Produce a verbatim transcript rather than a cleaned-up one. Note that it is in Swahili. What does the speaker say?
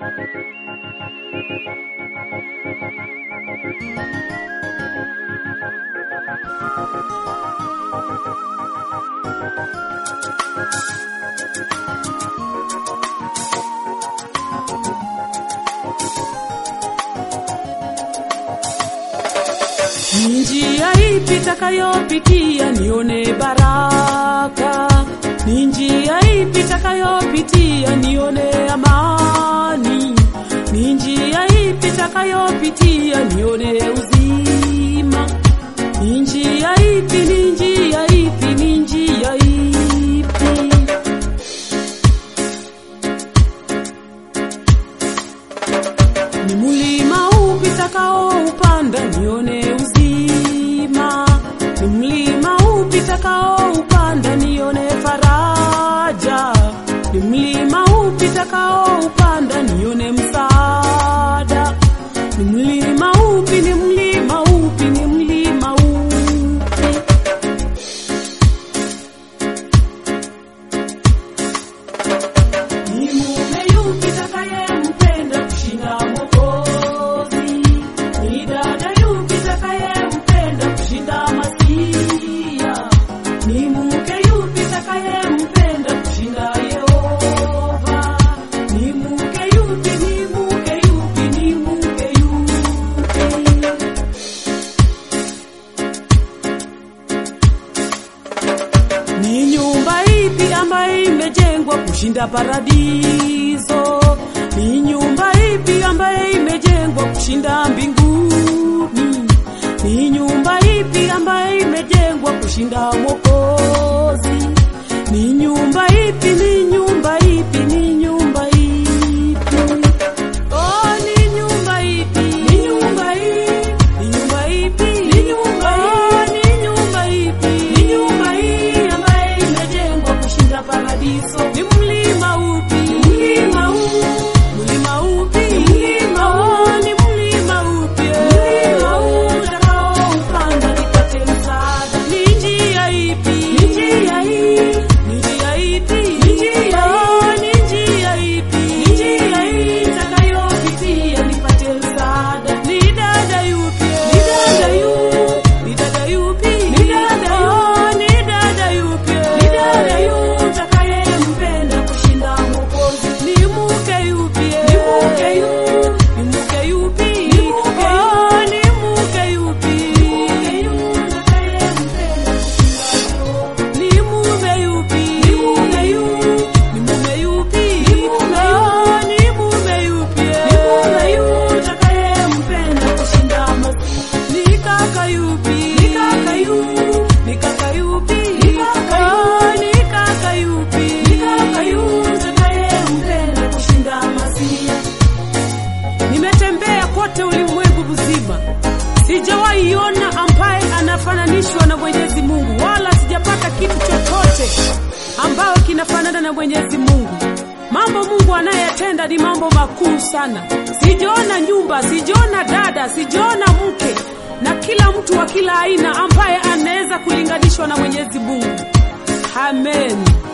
Njia ipi takayopitia nione baraka? Ni njia ipi takayopitia nione amani? Ni njia ipi takayopitia nione uzima? Ni njia ipi, ni njia ipi, ni njia ipi? Ni mulima upi takaoupanda nione uzima? Ni mlima upi takaoupanda nione faraja? Ni mlima upi takaoupanda nione msaada? Ni mlima upi, ni mlima upi, ni mlima upi? Ni mume yupi takayempenda kushinda Mwokozi? Ni dada yupi takayempenda kushinda Masia? Ni mke yupi takayempenda kushinda Yehova? Ni mke yupi, ni mke yupi, ni mke yupi? Ni nyumba ipi ambayo imejengwa kushinda paradiso? Ni nyumba ipi ambayo imejengwa kushinda mbinguni? Ni nyumba ipi ambayo imejengwa kushinda Mwokozi? Ni nyumba ipi, ni nyumba ipi, ni nyumba ipi? Oh, ni nyumba ipi? Ni nyumba ipi? Ni nyumba ipi? Ni nyumba oh, ni nyumba ipi? Ni nyumba hii ambayo imejengwa kushinda paradiso. Ni mlima upi? Ni mlima upi? Mlima upi? Ni mlima oh, ni mlima upi? Mlima utakaoupanda nipate msaada. Ni njia ipi? Ni njia hii? Ni njia ipi? Ni njia oh, ni njia ipi? Ni njia hii itakayopitia nipate msaada. Ni dada yupi? Ni dada yupi? Ni dada yupi? Ni dada oh, ni dada yupi? Ni dada yupi utakayempenda kushinda Mwokozi? Ni mke yupi? Ni mke yupi? Ni mke yupi? Ni mke oh, ni mke yupi? Ni mke yupi utakayempenda kushinda? Ni mume yupi? Ni mume yupi? Ni mume yupi? Ni mume oh, ni mume yupi? Ni mume yupi utakayempenda kushinda Mwokozi? Ni kaka yupi? Ni kaka yupi? Ni kaka yupi? Ni kaka oh, ni kaka yupi? Ni kaka yupi utakayempenda kushinda Masia? Nimetembea kote ulimwengu mzima, sijawahi ona ambaye anafananishwa na Mwenyezi Mungu, wala sijapata kitu chochote ambao kinafanana na Mwenyezi Mungu. Mambo Mungu anayetenda ni mambo makuu sana. Sijaona nyumba, sijaona dada, sijaona mke na kila mtu wa kila aina ambaye anaweza kulinganishwa na Mwenyezi Mungu. Amen.